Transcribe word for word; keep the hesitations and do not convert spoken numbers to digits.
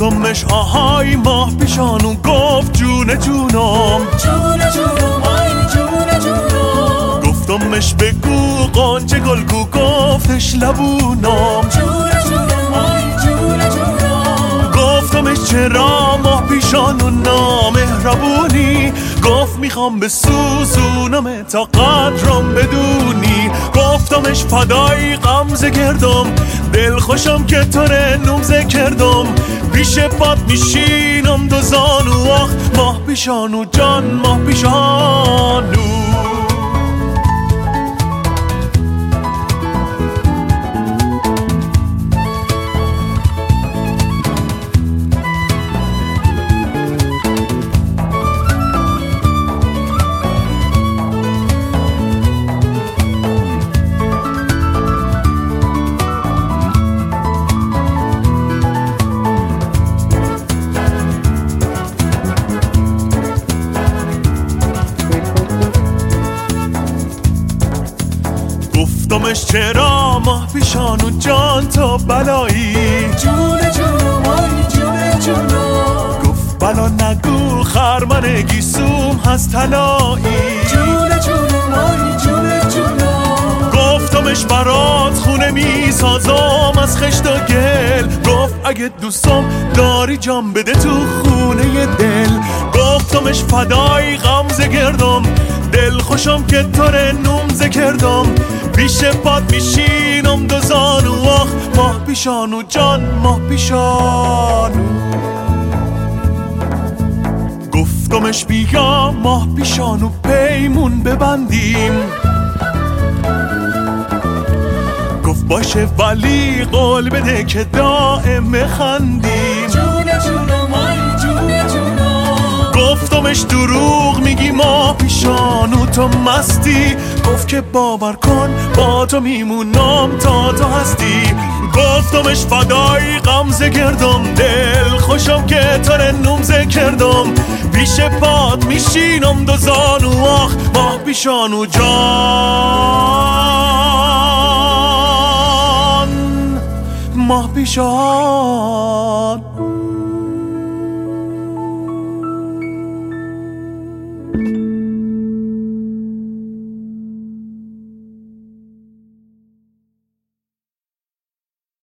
گفتمش آهای ماه پیشانو، گفت جون جونم جون جونم آی جون جونم. گفتمش بگو قانچه گلگو، گفتش لبونم جون جونم آی جون جونم. گفتمش چرا ماه پیشانو نامهربونی، گفت میخوام به سوزونم تا قدرم بدونی. گفتمش فدای غمزه گردم، دل خوشم که تو نومزه کردم. پیش پات میشینم دو زانو، آخ ماه پیشانو جان ماه پیشانو. گفتمش چرا ماه پیشانو جان تو بلایی، جون جونم آی جون جونم. گفت بلا نگو خرمن گیسوم هست طلایی، جون جونم آی جون جونم. گفتمش برات خونه میسازم از خشت و گل، گفت اگه دوستم داری جام بده تو خونه دل. گفتمش فدای غمزه گردم، دل خوشم که تو نومزه کردم. پیش پات میشینم دو زانو، آخ ماه پیشانو جان ماه پیشانو. گفتمش بیا ماه پیشانو پیمون ببندیم، گفت باشه ولی قول بده که دائم خندیم. جون جونم آی جون جونم. گفتمش دروغ میگی ماه پیشانو تو مستی، گفت که باور کن با تو میمونم تا تو هستی. گفتمش فدای غمزه گردم، دل خوشم که تو نومزه کردم. پیش پات میشینم دو زانو، آخ ماه پیشانو جان ماه پیشانو.